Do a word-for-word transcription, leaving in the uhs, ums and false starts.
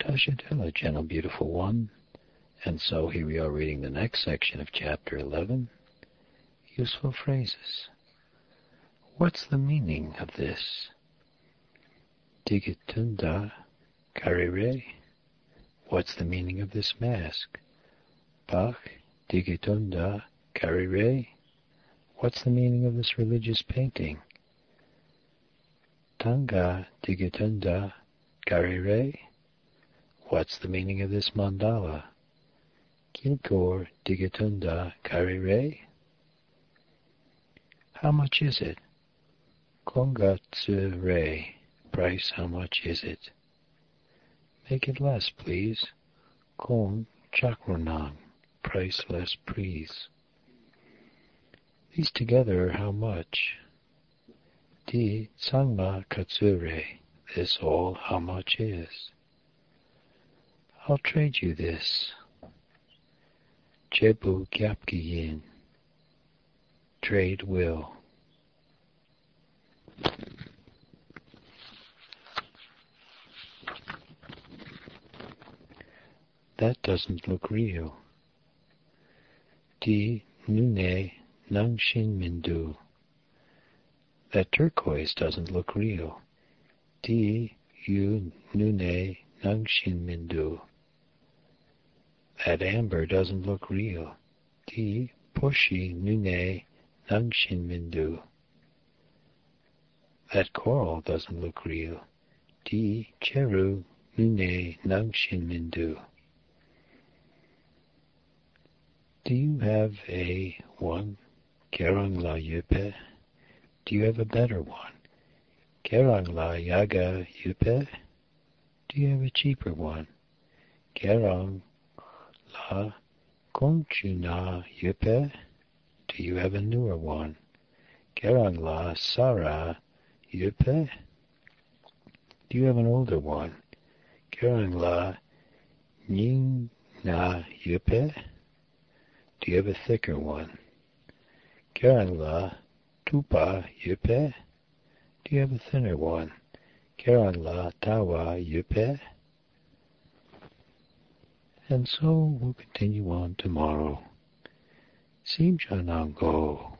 Tashadela, gentle, beautiful one. And so here we are reading the next section of chapter eleven, useful phrases. What's the meaning of this? Digitunda karire. What's the meaning of this mask? Bach digitunda karire. What's the meaning of this religious painting? Tanga digitunda karire. What's the meaning of this mandala? Kinkor digitunda karire. How much is it? Kongatsu re. Price, how much is it? Make it less, please. Kong chakranang. Price less, please. These together are how much? Di sangma katsure. This all how much is? I'll trade you this. Jebu gyapkiyin. Trade will. That doesn't look real. Di nune nangshin mindu. That turquoise doesn't look real. Di yu nune nangshin mindu. That amber doesn't look real. Di poshi nune nangshin mindu. That coral doesn't look real. Di cheru nune nangshin mindu. Do you have a one? Kerang la yupe? Do you have a better one? Kerang la yaga yupe? Do you have a cheaper one? Kerang la konchuna yupe? Do you have a newer one? Kerang la sara yupe? Do you have an older one? Kerang la ning na yupe? Do you have a thicker one? Kerang la tupa yupe? Do you have a thinner one? Kerang la tawa yupe? And so we'll continue on tomorrow. Sim Janango.